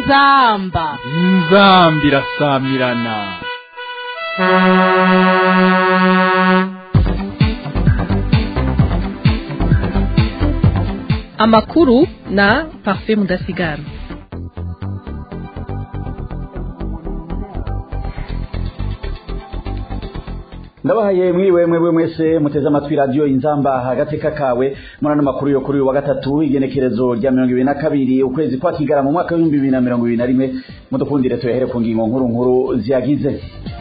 inzamba irasamirana. Amakuru na Parfait Mudasigara. Ndabahaye mwiwe mwese muteze amatwi radio Inzamba agateka kawe murano makuru yo kuri wa gatatu igenekerezo rya 2022 ukwezi kwa Kigara mu mwaka wa 2021 mudukundire tuyahere ku ngingo nkuru ziyagize.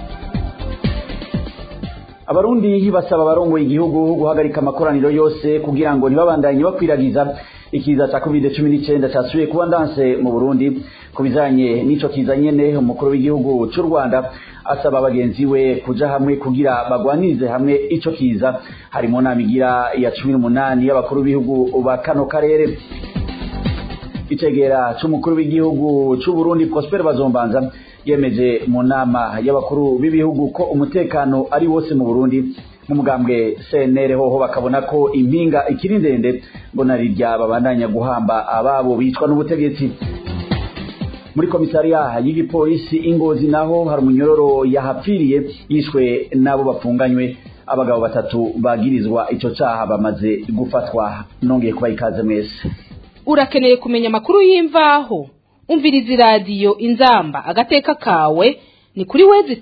Abarundi basaba abarongo igihugu guhagarika amakoraniro yose kugira ngo ntibabandanye bakwiragiza ikiza cha COVID-19 cyasuye kuba ndanse mu Burundi kubizanye nico kiza nyene umukuru w'igihugu cy'u Rwanda asaba abagenzi we kuja hamwe kugira bagwanize hamwe ico kiza harimo namigira ya 18 y'abakuru b'ibihugu ba kano karere. Itegera c'umukuru w'igihugu cy'u Burundi Prosper Bazombanza yemeje mu nama y'abakuru b'ibihugu ko umutekano ari wose mu Burundi mu mugambwe CNL hoho bakabona ko impinga ikiri ndende ngo narirya babandanya guhamba ababo bicwa n'ubutegetsi. Muri komisariya y'igipolisi Ingozi naho hari umunyororo yahapfiriye yishwe nabo bapfunganywe abagabo batatu bagirizwa ico caha bamaze gufatwa. Nongeye kuba ikaze mwese. Urakeneye kumenya makuru y'imvaho umviriza radio Inzamba agateka kawe ni kuri wezi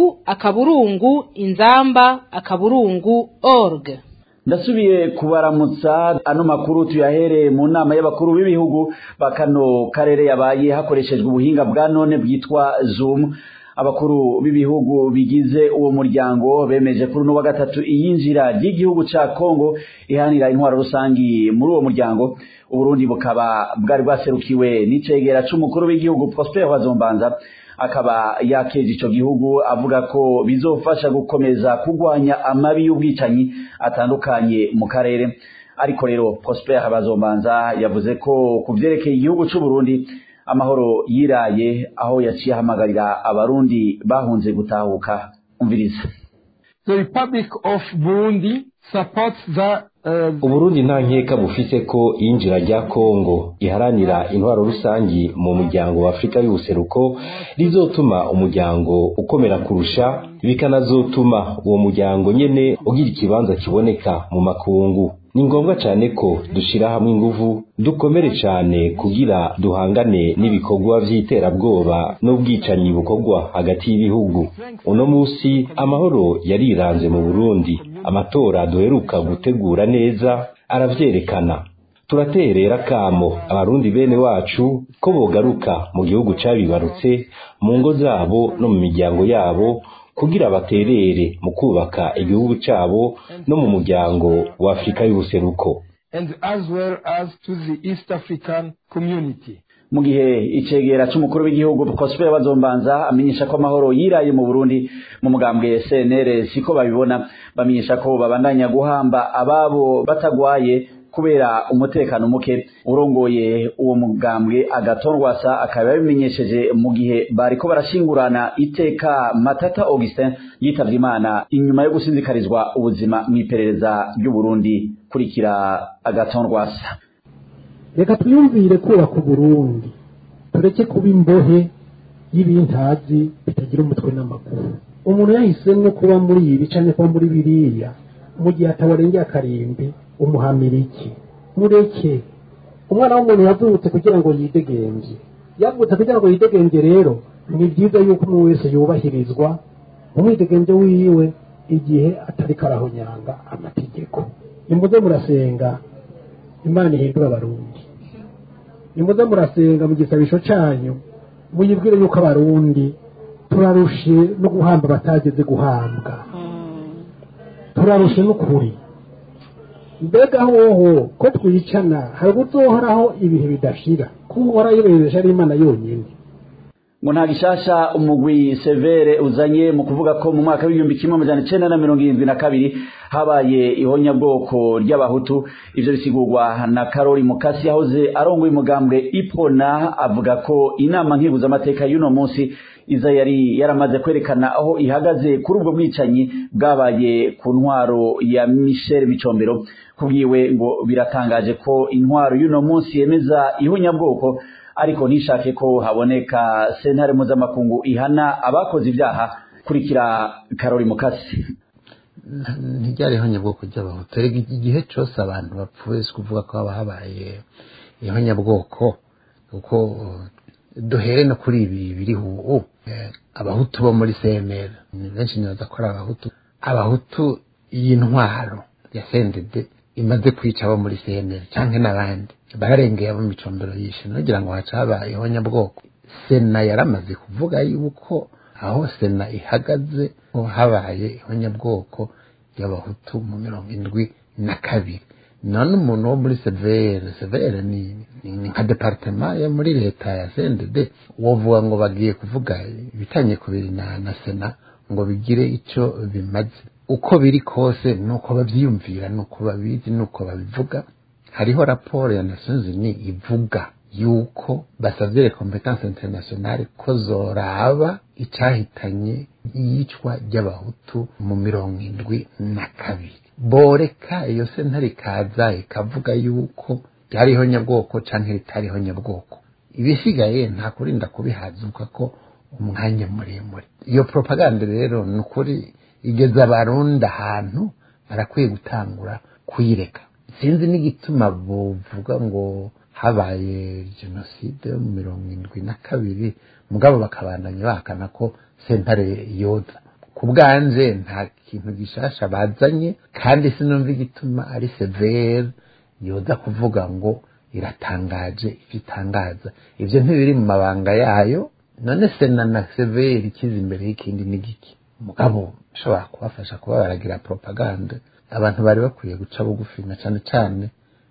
3:inzamba.org. Ndasubiye kubaramutsa ano makuru tuyahere mu nama y'abakuru b'ibihugu bakano karere yabaye hakoreshejwe ubuhinga bwa none bwitwa Zoom. Abakuru b'ibihugu bigize uwo muryango bemeje kuri no wa gatatu iyinjira ry'igihugu ca Kongo ihanira intwaro rusangi muri uwo muryango. Uburundi bukaba bwari bwaserukiwe n'icegera c'umukuru w'igihugu Prosper Bazombanza akaba yakeje ico gihugu avuga ko bizofasha gukomeza kugwanya amabi y'ubwicanyi atandukanye mu karere. Ariko rero Prosper Bazombanza yavuze ko kuvyerekeye igihugu c'u Burundi amahoro yiraye aho yaciye hamagarira abarundi bahunze gutahuka. Umviriza. The Republic of Burundi supports the Uburundi nta nkeka bufise ko injira rya Kongo iharanira intwaro rusangi mu muryango wa Afrika y'ubuseruko rizotuma umuryango ukomera kurusha bikanazotuma uwo muryango nyene ugira ikibanza kiboneka mu makungu. Ni ngombwa cyane ko dushira hamwe inguvu dukomere cyane kugira duhangane n'ibikorwa vy'iterabwoba n'ubwicanyi bukorwa hagati y'ibihugu. Uno musi amahoro yariranze mu Burundi, amatora duheruka gutegura neza aravyerekana. Turaterera kamo abarundi bene wacu ko bogaruka mu gihugu cabibarutse mu ngo zabo no mu miryango yabo kugira baterere mu kubaka igihugu cabo no mu muryango wa Afrika y'ubuseruko and as well as to the East African community. Mu gihe icegera c'umukuru w'igihugu Prosper Bazombanza amenyesha ko amahoro yiraye mu Burundi mu mugambwe CNL siko babibona, bamenyesha ko babandanya guhamba ababo batagwaye kubera umutekano muke. Urongoye uwo mugambwe Agatorwasa akaba yabimenyesheje mu gihe bariko barashingurana iteka Matata Augustin yitavye Imana inyuma yo gusinzikarizwa ubuzima mw'iperereza ry'u Burundi. Kurikira Agatorwasa. Reka twiyumvire kuba ku Burundi tureke kuba imbohe y'ibintazi bitagira umutwe n'amakuru. Umuntu yahisemwe kuba muri ibi canke kuba muri biriya mu gihe atawarengeye akarimbi umuhamira iki? Mureke umwana w'umuntu yavutse kugira ngo yidegemvye, yavutse kugira ngo yidegemvye. Rero ni byiza yuko umuntu wese yubahirizwa umwidegemvye wiwe igihe atari karahonyanga amategeko. Nimuze murasenga Imana ihindura abarundi, nimuze murasenga mu gisabisho canyu muyibwire yuko abarundi turarushe no guhamba batageze guhambwa, turarushe n'ukuri. Mbega hoho ko twicana hari guzohoraho ibihe bidashira kuhora yibereje ari Imana yonyine. Ngo nta gishasha umugwi Severe uzanye mu kuvuga ko mu mwaka w'1972 habaye ihonyabwoko ry'abahutu. Ivyo bisigurwa na Karoli Mukasi yahoze arongoye umugambwe Ipona, avuga ko inama nkibuza amateka y'uno munsi iza yari yaramaze kwerekana aho ihagaze kuri ubwo bwicanyi bwabaye ku ntwaro ya Michel Micombero. Kubwiwe ngo biratangaje ko intwaro y'uno munsi yemeza ihonyabwoko ariko ntishake ko haboneka sentare mpuzamakungu ihana abakoze ibyaha. Kurikira Karori Mukasi. Ntiryariho nyabwoko ry'abahutu. Igihe cyose abantu bapfuye kuvuga ko haba habaye ihonyabwoko, kuko duhere no kuri ibi biriho ubu abahutu bo muri CNL ni benshi nibaza ko ari abahutu y'intwaro ya CNDD imaze kwica abo muri CNL cyangwa n'abandi bararengeye abo micombero yishe nogira ngo haca habaye ihonyabwoko. Sena yaramaze kuvuga yuko aho Sena ihagaze ho habaye ihonyabwoko y'abahutu mu 72. none umuntu wo muri severe ni nka departement yo muri leta ya CNDD wovuga ngo bagiye kuvuga ibitanye kubiri na Sena ngo bigire icyo bimaze. Uko biri kose nuko bavyiyumvira, nuko babizi, nuko babivuga. Hariho raporo ya Nations Unies ivuga yuko basavye competence internationale ko zoraba icahitanye iyicwa ry'abahutu mu 72. Boreka iyo sentare kaza ikavuga yuko byariho nyabwoko canke ritariho nyabwoko. Ibisigaye nta kurinda kubihazuka ko umwanya muremure. Iyo propaganda rero nukuri igeza abarundi ahantu barakwiye gutangura kuyireka. Sinzi n'igituma bovuga ngo habaye genocide mu 72 mugabo bakabandanya bakana ko sentare yoza. Kubwanje nta kintu gishasha bazanye, kandi sinumva igituma ari severe yoza kuvuga ngo iratangaje ifitangaza. Ivyo ntibiri mu mabanga yayo. None Sena na severe ikiza imbere y'ikindi n'igiki. Mugabo shobora kubafasha kuba baragira propaganda. Abantu bari bakwiye guca bugufi na cyane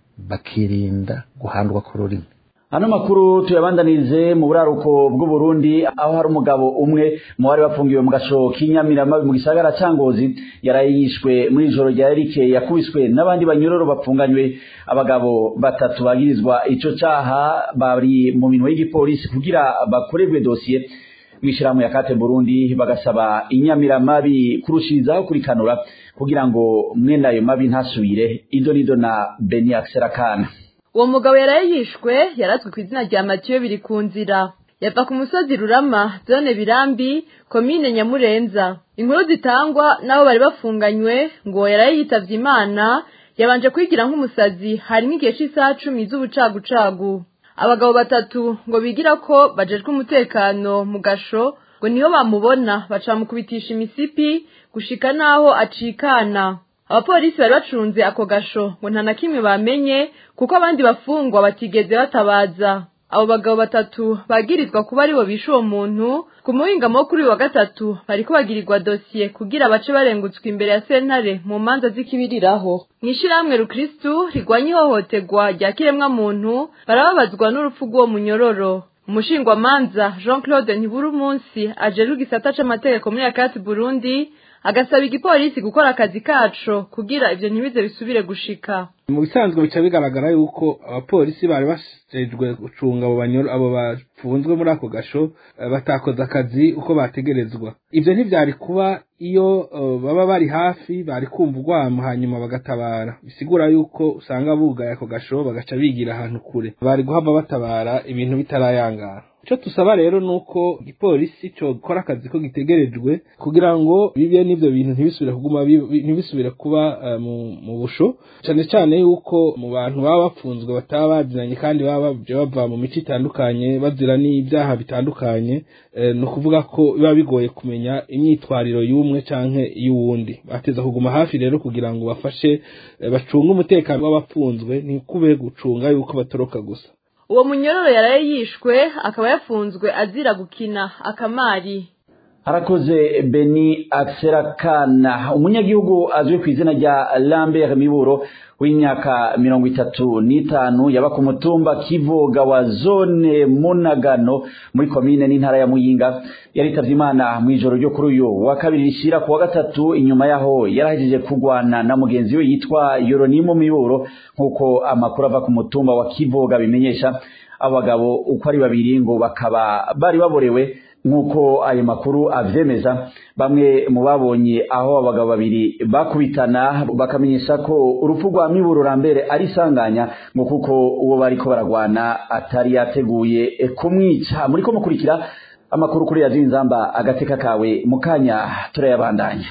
bakirinda guhandwa ku rurimi. Ano makuru tuyabandanirize mu buraruko bw'u Burundi, aho hari umugabo umwe mu bari bafungiwe mu gasho k'Inyamiramabi mu gisagara ca Ngozi yarayishwe muri ijoro rya Eric, yakubiswe n'abandi banyororo bapfunganywe. Abagabo batatu bagirizwa ico caha bari mu minwe y'igipolisi kugira bakorerwe dossier mwishiramu ya Kate Burundi, bagasaba Inyamiramabi kurushirizaho kurikanura kugira ngo mwene ayo mabi ntasubire. Idonido na Beniac Serakana. Uwo mugabo yarayishwe yarazwe ku izina rya Mathieu Birikunzira, yava ku musozi Rurama, zone Birambi, komine Nyamurenza. Inkuru zitangwa nabo bari bafunganywe ngo yarayitavye Imana, yabanje kwigira nk'umusazi hari nk'igihe cy'isaha 10 z'ubucagucagu. Abagabo batatu ngo bigira ko bajejwe umutekano mu gasho ngo niho bamubona bacamukubitisha imisipi gushika naho acikana. Abapolisi bari bacunze ako gasho ngo nta na kimwe bamenye kuko abandi bafungwa batigeze batabaza. Abo bagabo batatu bagirizwa kuba aribo bishe uwo muntu. Ku muhingamo kuri wa gatatu bariko bagirirwa dossier kugira bace barengutswe imbere ya sentare mu manza z'ikibiriraho. Mwishirahamwe Rukristu rigwanya ihohoterwa rya kiremwa muntu barababazwa n'urupfu rw'uwo munyororo. Umushingwamanza Jean-Claude Ntiburumunsi ajeru gisata c'amategeko muri Kate Burundi agasaba igipolisi gukora akazi kaco kugira ivyo ntibize bisubire gushika. Mu bisanzwe bica bigaragara yuko abapolisi bari bashejwe gucunga abo bafunzwe muri ako gasho batakoze akazi uko bategerezwa. Ivyo ntivyari kuba iyo baba bari hafi bari kumva urwamo hanyuma bagatabara. Bisigura yuko usanga bugaye ako gasho bagaca bigira ahantu kure, bari guhava batabara ibintu bitarayangara. Ico tusaba rero nuko igipolisi cyo gukora akazi ko gitegerejwe kugira ngo bibe n'ivyo bintu ntibisubire kuba mu busho, cyane yuko mu bantu baba bafunzwe bataba bazinanye kandi baba bava mu mico itandukanye bazira n'ibyaha bitandukanye. No kuvuga ko biba bigoye kumenya imyitwariro y'umwe canke y'uwundi. Bateza kuguma hafi rero kugira ngo bafashe bacunga umutekano w'abafunzwe, ntikube gucunga yuko batoroka gusa. Uwo munyororo yarayishwe akaba yafunzwe azira gukina akamari. Harakoze Beni Akserakana. Umunyagihugu azwi ku izina rya Lambert Miburo w'imyaka 35 yaba ku mutumba Kivoga wa zone Munagano muri komine n'intara ya Muyinga yaritavye Imana mu ijoro ryo kuri uyu wa kabiri rishira ku wa gatatu, inyuma yaho yarahejeje kugwana na mugenzi we yitwa Yoronimo Miburo nkuko amakuru ava ku mutumba wa Kivoga bimenyesha. Abagabo uko ari babiri ngo bakaba bari baborewe nk'uko ayo makuru avyemeza. Bamwe mu babonye aho abagabo babiri bakubitana bakamenyesha ko urupfu rwa Miburo Lambert ari sanganya ngo kuko uwo bariko baragwana atari yateguye kumwica. Muriko mukurikira amakuru kuri Radio Inzamba agateka kawe, mukanya turayabandanya.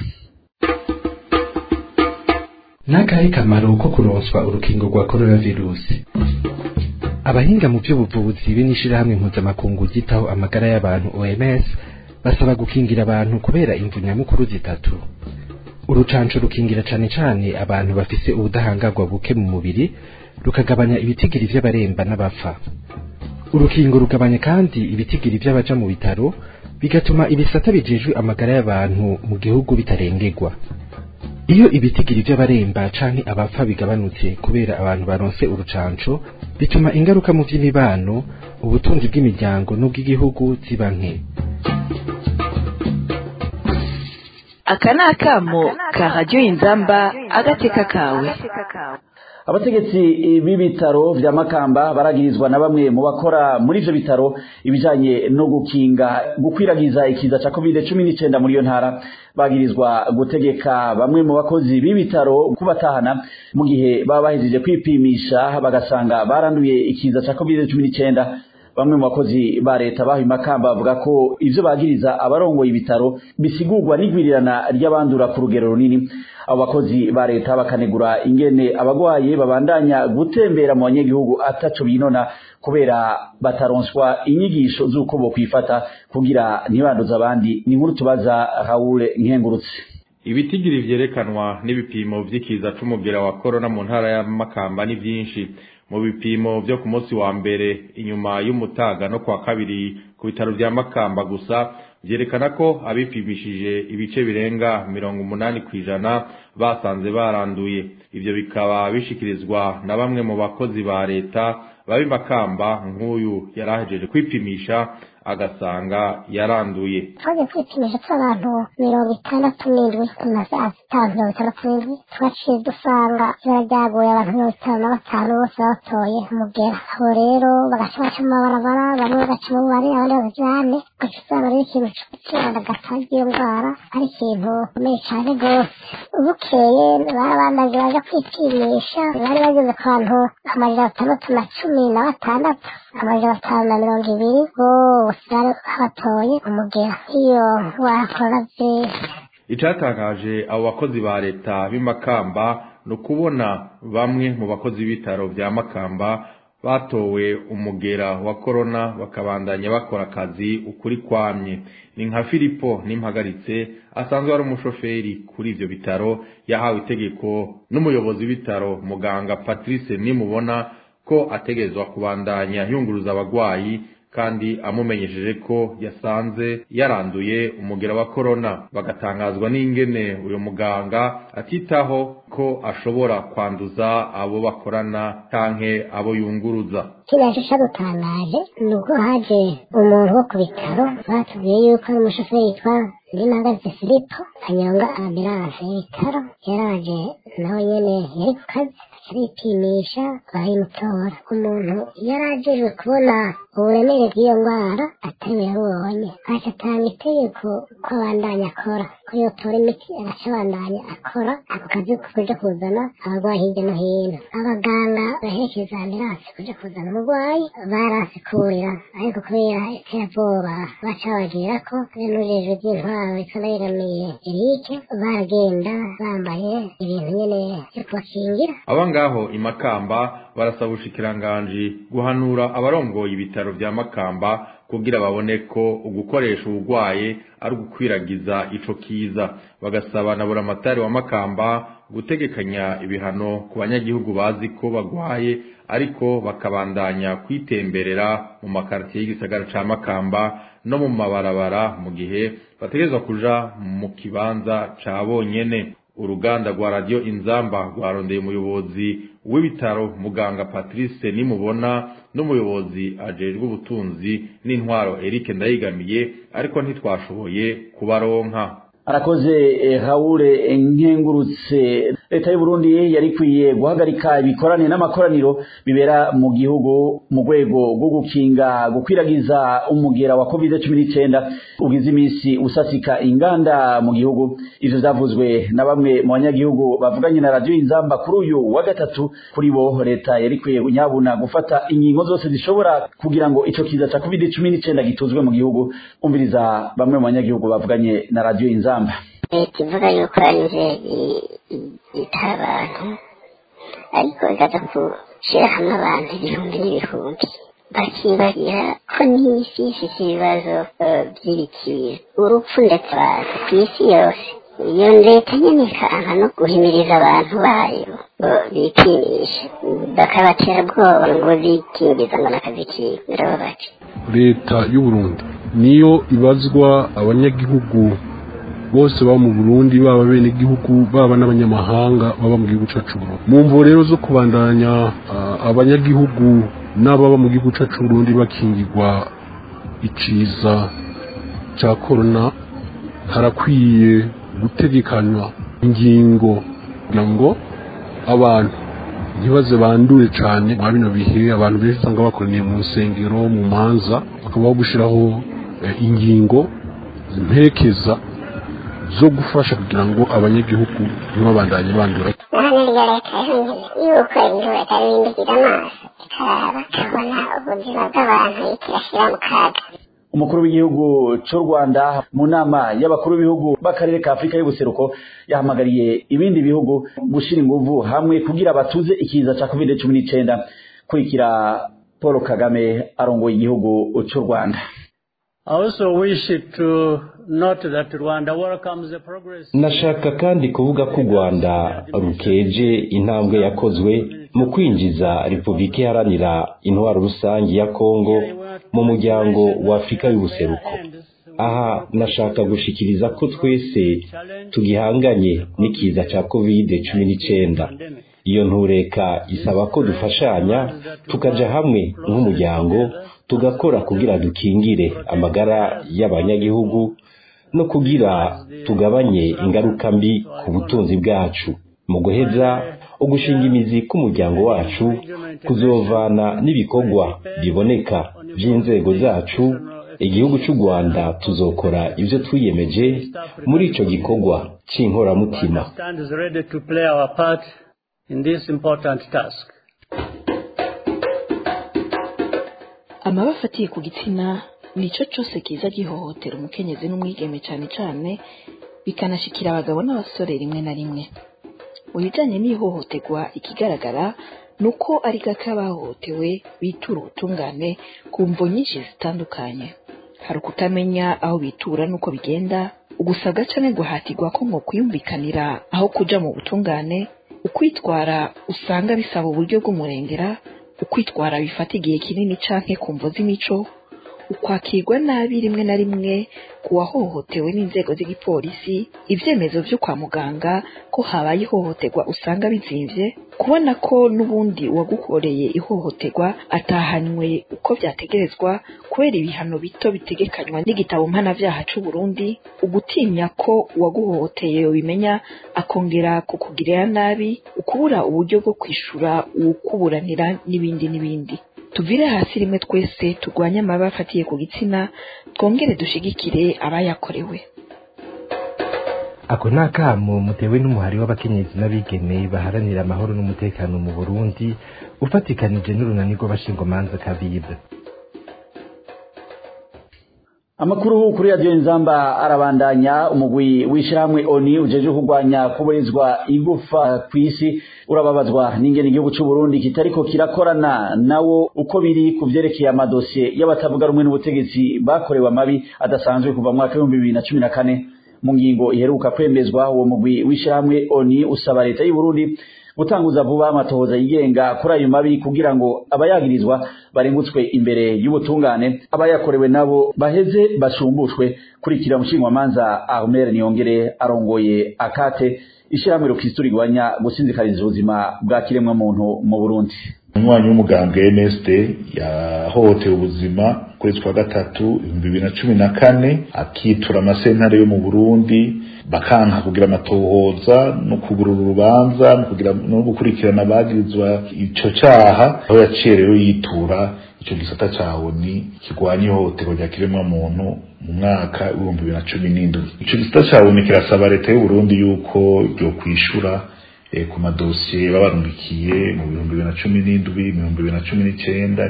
Nakahe kamaro ko kuronswa urukingo rwa coronavirus? Abahinga mu by'ubuvuzi b'inishirahamwe mpuzamakungu ryitaho amagara y'abantu OMS basaba gukingira abantu kubera imvu nyamukuru zitatu. Urucanco rukingira cane cane abantu bafise ubudahangarwa buke mu mubiri, rukagabanya ibitigiri vy'abaremba n'abapfa. Urukingo rugabanya kandi ibitigiri vy'abaja mu bitaro, bigatuma ibisata bijejwe amagara y'abantu mu gihugu bitarengerwa. Iyo ibitigiri vy'abaremba canke abapfa bigabanutse kubera abantu baronse urucanco, bituma ingaruka mu vy'imibano, ubutunzi bw'imiryango n'ubw'igihugu ziba nke. Aka ni akamo ka Radio Inzamba agateka kawe. Abategetsi b'ibitaro vya Makamba baragirizwa na bamwe mu bakora muri ivyo bitaro ibijanye no gukwiragiza ikiza ca COVID-19 muri iyo ntara. Bagirizwa gutegeka bamwe mu bakozi b'ibitaro kubatahana mu gihe baba bahejeje kwipimisha bagasanga baranduye ikiza ca COVID-19. Bamwe mu bakozi ba leta baho Makamba bavuga ko ivyo bagiriza abarongoye ibitaro bisigurwa n'igwirirana ry'abandura ku rugero runini. Abo bakozi ba leta bakanegura ingene abagwaye babandanya gutembera mu banyagihugu ataco binona kubera bataronswa inyigisho z'uko bo kwifata kugira ntibanduza abandi. Ni nkuru tubaza Raoul Nkengurutse. Ibitigiri vyerekanwa n'ibipimo vy'ikiza c'umugera wa corona mu ntara ya Makamba ni vyinshi. Mu bipimo vyo ku munsi wa mbere inyuma y'umutaga no kwa kabiri ku bitaro vya Makamba gusa vyerekana ko abipimishije ibice birenga 80% basanze baranduye. Ivyo bikaba bishikirizwa na bamwe mu bakozi ba leta babi Makamba nk'uyu yarahejeje kwipimisha agasanga yaranduye. Twaje kwipimisha abantu 67 tumaze atanu 67 twaciye dusanga yarajyaguye abantu 55 bose batoye umugera. Aho rero bagashaka amabarabara bamwe bagaca mu bari abandi bagajane gusaba ari ikintu cy'ubutwara gatagiye ndwara ari ikintu komeye cyane gose. Ubukeye barabandanye baje kwipimisha bari bageze ku bantu 616 amajana 520 bose batoye umugera. Iyo wakoraze icatangaje abo bakozi ba leta b'Imakamba no kubona bamwe mu bakozi b'ibitaro vya Makamba batowe umugera wa corona bakabandanya bakora akazi ukuri kwamye. Ni nka Filipo Nimpagaritse asanzwe ari umushoferi kuri ivyo bitaro yahawe itegeko n'umuyobozi w'ibitaro muganga Patrice Nimubona ko ategezwa kubandanya yunguruza abagwayi kandi amumenyesheje ko yasanze yaranduye umugera wa corona. Bagatangazwa n'ingene uyo muganga atitaho ko ashobora kwanduza abo bakorana canke abo yunguruza. Kirashusha gutangaje nuko haje umuntu wo ku bitaro batubwiye yuko ari umushoferi yitwa Nimpagaritse Filipo anyonga ambulance y'ibitaro. Yaraje nawe nyene yari ku kazi aripimisha bayimutora. Umuntu yarajejwe kubona uburemere bw'iyo ndwara atari yarubonye aca atanga itegeko ko abandanya akora ko yotora imiti agaca abandanya akora ako kazi kuja kuzana abagwayi hirya no hino. Abaganga baherekeza ambulance kuja kuzana umugwayi barase kurira ariko kubera iterabwoba baca bagira ko n'ujejwe by'intwaro ikanayiramiye Eric baragenda bambaye ibintu nyene byo kubakingira. Abangaho Imakamba barasaba ubushikiranganji guhanura abarongoye ibitaro vya Makamba kugira babone ko ugukoresha ubugwaye ari gukwiragiza ico kiza. Bagasaba na buramatari wa Makamba gutegekanya ibihano ku banyagihugu bazi ko bagwaye ariko bakabandanya kwitemberera mu makartier y'igisagara ca Makamba no mu mabarabara mu gihe bategezwa kuja mu kibanza ca bonyene. Uruganda rwa Radio Inzamba rwarondeye umuyobozi w'ibitaro muganga Patrice Nimubona n'umuyobozi ajejwe ubutunzi n'intwaro Eric Ndayigamiye ariko ntitwashoboye kubaronka. arakoze Raoul Nkengurutse. Leta y'u Burundi yari kwiye guhagarika ibikorane n'amakoraniro bibera mu gihugu mu rwego rwo gukinga gukwiragiza umugera wa COVID-19 ugize iminsi usasika inganda mu gihugu. Ivyo vyavuzwe na bamwe mu banyagihugu bavuganye na Radio Inzamba kuri uyu wa gatatu. Kuri bo leta yari kwiye nyabuna gufata ingingo zose zishobora kugira ngo ico kiza ca COVID-19 gituzwe mu gihugu. Umviriza bamwe mu banyagihugu bavuganye na Radio Inzamba. Kivuga yuko arize ita abantu ariko ikaza kushira hamwe abantu ibihumbi n'ibihumbi bakibagira ko n'isi ifite ibibazo by'ibikira urupfu ndetse ku isi yose. Iyo leta nyene ikanka no guhimiriza abantu bayo ngo bikinishe bakabatera ubwoba ngo bikingiza ngo n'akazi kiwe birababaje. Leta y'u Burundi niyo ibazwa abanyagihugu bose baba mu Burundi, baba bene igihugu baba n'abanyamahanga baba mu gihugu cacu Burundi. Mu mvo rero zo kubandanya abanyagihugu n'ababa mu gihugu cacu Burundi bakingirwa iciza ca corona, harakwiye gutegekanywa ingingo kugira ngo abantu ntibaze bandure cane mu bino bihe. Abantu benshi usanga bakoraniye mu nsengero, mu manza, bakabaho gushiraho ingingo zimperekeza zo gufasha kugira ngo abanyagihugu ntibabandanye bandura. Yuko indura atabindikira amaso bakabona ubuzima bw'abantu ikirashyira mu kaga. Umukuru w'igihugu cy'u Rwanda mu nama y'abakuru b'ibihugu b'akarere ka Afrika y'ubuseruko yahamagariye ibindi bihugu gushira inguvu hamwe kugira batuze ikiza ca COVID-19. Kurikira Paul Kagame arongoye igihugu cy'u Rwanda. Nashaka kandi kuvuga ko u Rwanda rukeje intambwe yakozwe mu kwinjiza Repubulika Iharanira Intwaro Rusangi ya Kongo mu muryango wa Afrika y'ubuseruko. Aha nashaka gushikiriza ko twese tugihanganye n'ikiza ca COVID-19. Iyo ntureka isaba ko dufashanya tukaja hamwe nk'umuryango tugakora kugira dukingire amagara y'abanyagihugu no kugira tugabanye ingaruka mbi ku butunzi bwacu. Mu guheza ugushinga imizi k'umuryango wacu kuzovana n'ibikorwa biboneka by'inzego zacu. Igihugu cy'u Rwanda tuzokora ivyo twiyemeje muri ico gikorwa c'inkoramutima. Amabafatiye ku gitsina nico cyose kiza gihohotera umukenyezi n'umwigeme cyane cyane bikanashikira abagabo n'abasore rimwe na rimwe. Ubijanye n'ihohoterwa ikigaragara nuko ari gake abahohotewe bitura ubutungane ku mvo nyinshi zitandukanye. Hari ukutamenya aho bitura nuko bigenda, ugusabwa canke guhatirwa ko ngo kwiyumvikanira aho kuja mu butungane, ukwitwara usanga bisaba uburyo bw'umurengera, ukwitwara bifata igihe kinini canke ku mvo z'imico, ukwakirwa nabi rimwe na rimwe kuwahohotewe n'inzego z'igipolisi, ivyemezo vyo kwa muganga ko habaye ihohoterwa usanga bizimvye, kubona ko n'ubundi uwagukoreye ihohoterwa atahanywe uko vyategerezwa kubera ibihano bito bitegekanywa n'igitabo mpanavyaha c'u Burundi, ugutinya ko uwaguhohoteye bimenya akongera kukugirira nabi, ukubura uburyo bwo kwishura uwukuburanira n'ibindi n'ibindi. Tuvire hasi rimwe twese turwanye amabi afatiye ku gitsina, twongere dushigikire abayakorewe. Ako nakamo mutewe n'umuhari w'abakenyezi n'abigeme baharanira amahoro n'umutekano mu Burundi ufatikanije n'urunani rw'abashingomanza Kabibe. Amakuru kuri Radio Inzamba arabandanya. Umugwi w'ishyirahamwe ONU ujeje kurwanya kuburizwa igufa kw'isi urababazwa n'ingene igihugu cy'u Burundi kitariko kirakorana nawo uko biri kuvyerekeye amadosiye y'abatavuga rumwe n'ubutegetsi bakorewe amabi adasanzwe kuva mu mwaka 2014. Mu ngingo iheruka kwemezwa uwo mugwi w'ishyirahamwe ONU usaba leta y'u Burundi gutanguza vuba amatohoza yigenga kuri ayo mabi kugira ngo abayagirizwa barengutswe imbere y'ubutungane, abayakorewe nabo baheze bashumbushwe. Kurikira umushingamanza Armel Niyongere arongoye akate ishyirahamwe rukristo rigwanya gusinzikariza ubuzima bwa kiremwa muntu mu Burundi. umunywanyi w'umugambwe MSD yahohotewe ubuzima kwezi kwa gatatu 2014 akitura amasentare yo mu Burundi bakanka kugira amatohoza no kugurura urubanza no gukurikirana abagirizwa ico caha aho yaciye rero yitura ico gisata cawo ni kigwanya ihohoterwa rya kiremwa muntu mu mwaka wa 2017. Ico gisata cawo ni kirasaba leta y'u Burundi yuko yo kwishura ku madosiye babarungikiye mu 2017, 2019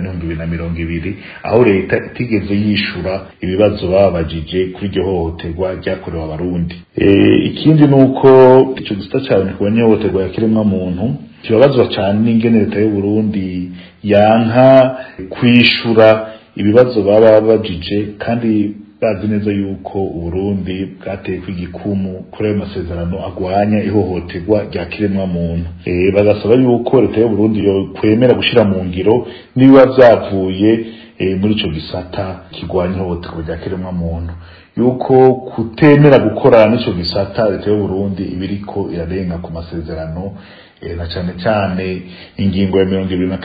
2020 aho leta itigeze yishura ibibazo babajije kuri iryo hohoterwa ryakorewe abarundi. Ikindi nuko ico gisata cawo ni kugwanya ihohoterwa ya kiremwa muntu kibabazwa cyane n'ingene leta y'u Burundi yanka kwishura ibibazo baba babajije kandi bazi neza yuko Burundi bwateye kw'igikumu kuri ayo masezerano agwanya ihohoterwa rya kiremwa muntu. Bagasaba yuko leta y'u Burundi yo kwemera gushira mu ngiro niba vyavuye muri ico gisata kigwanya ihohoterwa rya kiremwa muntu, yuko kutemera gukorana n'ico gisata leta y'u Burundi ibiriko irarenga ku masezerano na cyane ingingo ya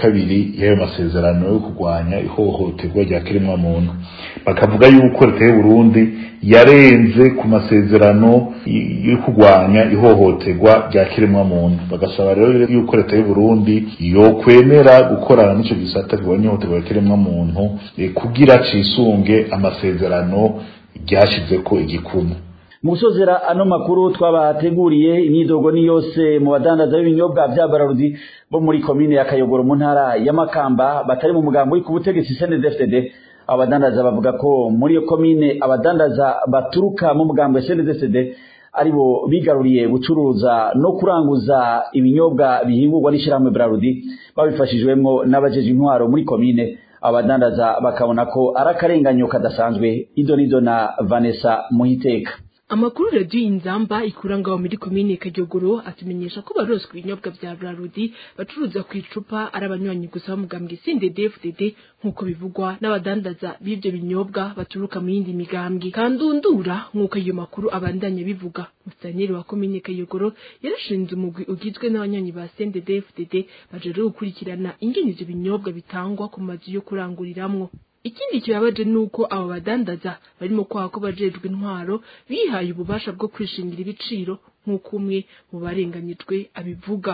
22 y'ayo masezerano yo kugwanya ihohoterwa rya kiremwa muntu. Bakavuga yuko leta y'u Burundi yarenze ku masezerano yo kugwanya ihohoterwa rya kiremwa muntu. Bagasaba rero yuko leta y'u Burundi yo kwemera gukorana n'ico gisata kigwanya ihohoterwa rya kiremwa muntu kugira cisunge amasezerano ryashizeko igikumu. Musozera ano makuru twabateguriye imyidogo ni yose mu badandaza b'ibinyobwa vya Braludi bo muri komine ya Kayogoro mu ntara ya Makamba batari mu mugambo w'ikubutegetsi CNDD-FDD. Abadandaza bavuga ko muri iyo komine abadandaza baturuka mu mugambo wa CNDD-FDD aribo bigaruriye gucuruza no kuranguza ibinyobwa bihingurwa n'ishiramwe Braludi babifashijwemo n'abajeje intwaro muri komine. Abadandaza bakabona ko arakarenganyo kadasanzwe. Idonido na Vanessa Muhiteka. Amakuru radio Inzamba ikuranga muri komine Kajogoro atumenyesha ko baroswe ibinyobwa vya Braludi bacuruza ku icupa arabanywanyi gusa mugambwe CNDD-FDD nkuko bivugwa n'abadandaza b'ivyo binyobwa baturuka mu yindi migambwe. Kandundura nkuko iyo makuru abandanya bivuga, Mustaneri wa komine Kajogoro yarashinze umugwi ugizwe n'abanywanyi ba CNDD-FDD baje gukurikirana ingene ivyo binyobwa bitangwa ku mazu yo kuranguriramwo. Ikindi kibabaje nuko abo badandaza barimo kwako bajejwe intwaro bihaye ububasha bwo kwishingira ibiciro nkuko umwe mu barenganyijwe abivuga.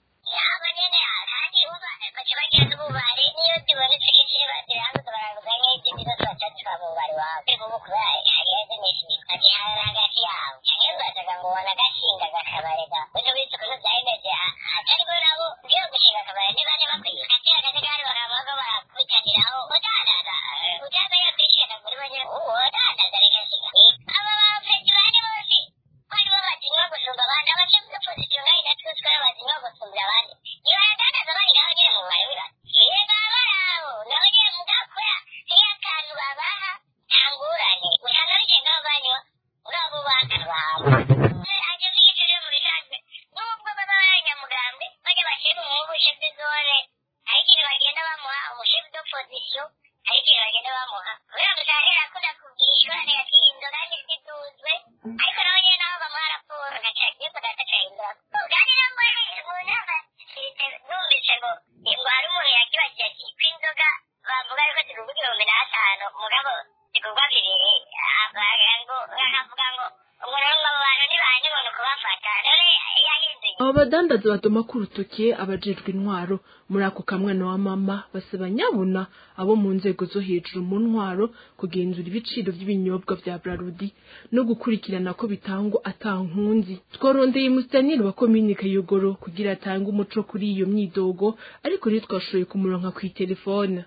Abadandaza batoma ku rutoke abajejwe intwaro muri ako kamwana wa mama basaba nyabuna abo mu nzego zo hejuru mu ntwaro kugenzura ibiciro by'ibinyobwa vya Braludi no gukurikirana ko bitangwa atankunzi. Tworondeye Mustaneri wa komine Kayogoro kugira atanga umuco kuri iyo myidogo, ariko ritwashoye kumuronka ku telefone.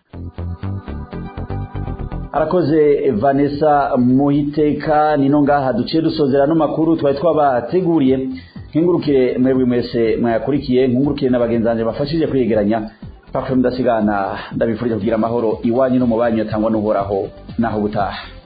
Arakoze Vanessa Muhiteka. Nino ngaha duciye dusozera no makuru twari twabateguriye. Nkingurukire mwebwe mwese mwayakurikiye, nkungurukire n'abagenzanje bafashije kwiyegeranya. Parfum Mudasigana ndabifurije kugira amahoro iwanyu no mu banyu atangwa n'uhoraho naho gutaha.